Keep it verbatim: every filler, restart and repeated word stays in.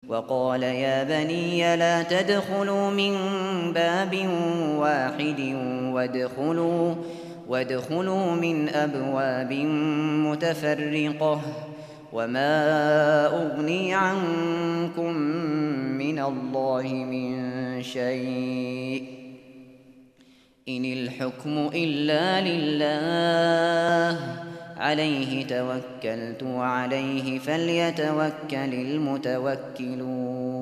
وقال يا بني لا تدخلوا من باب واحد وادخلوا, وادخلوا من أبواب متفرقة وما أغني عنكم من الله من شيء إن الحكم إلا لله عليه توكلت وعليه فليتوكل المتوكلون